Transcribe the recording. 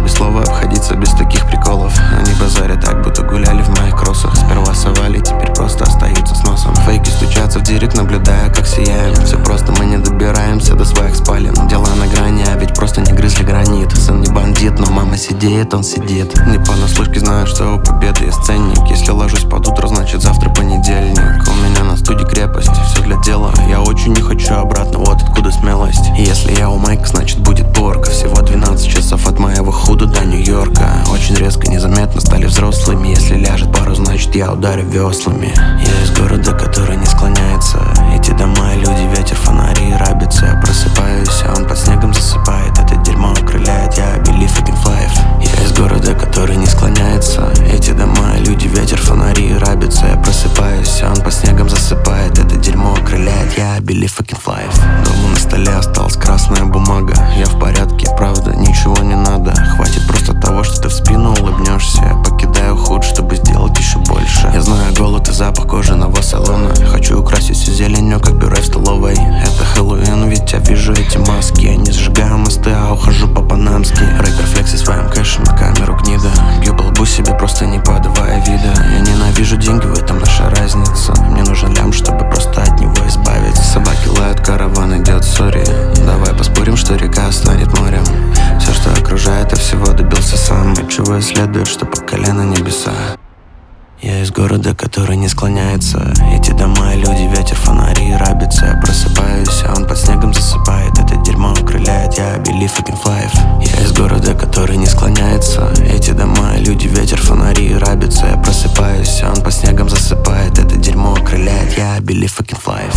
без слова обходиться без таких приколов. Они базарят так, будто гуляли в моих кроссах. Сперва совали, теперь просто остаются с носом. Фейки стучатся в директ, наблюдая, как сияем. Все просто, мы не добираемся до своих спален. Дела на грани, а ведь просто не грызли гранит. Сын не бандит, но мама сидит, он сидит. Не понаслышке знаю, что у победы есть ценник. Если ложусь под утро, значит завтра понедельник. У меня на студии крепость, все для дела. Я очень не хочу обратно, вот откуда смелость. И если я у Майка, значит будет порка. Всего 12 часов от моего худа до Нью-Йорка. Очень резко, незаметно стали взрослыми. Если ляжет пару, значит я ударю веслами. Я из города, который не склоняется. Эти дома, люди, ветер, фонари, рабицы. Я просыпаюсь, а он под снегом засыпает. Это дерьмо окрыляет, я believe I can fly. Я из города, который не склоняется. Эти дома, люди, ветер, фонари, рабицы. Я просыпаюсь, а он под снегом засыпает. Это дерьмо окрыляет, я believe I can fly. Дома на столе осталась красная бумага. Я в порядке, правда, ничего не надо. Хватит просто того, что ты в спину улыбнешься. Я покидаю худ, чтобы сделать еще больше. Я знаю голод и запах кожаного салона. Хочу украсить все зеленью, как пюре в столовой. Это Хэллоуин, ведь я вижу эти маски. Я не сжигаю мосты, а ухожу по-панамски. Рэпер флекси своим кэшем на камеру гнида. Бью по лбу себе, просто не подавая вида. Я ненавижу деньги, в этом наша разница. Мне нужен лям, чтобы просто от него избавиться. Собаки лают, караван идет, сори. Давай поспорим, что река станет морем. Все, что окружает, я всего добился сам. От чего исследует, что по колено небеса. Я из города, который не склоняется. Эти дома, люди, ветер, фонари, рабицы. Я просыпаюсь, а он под снегом засыпает. Это дерьмо окрыляет, я believe I can fly. Я из города, который не склоняется. Эти дома, люди, ветер, фонари, рабицы. Я просыпаюсь, а он под снегом засыпает. Это дерьмо окрыляет, я believe I can fly.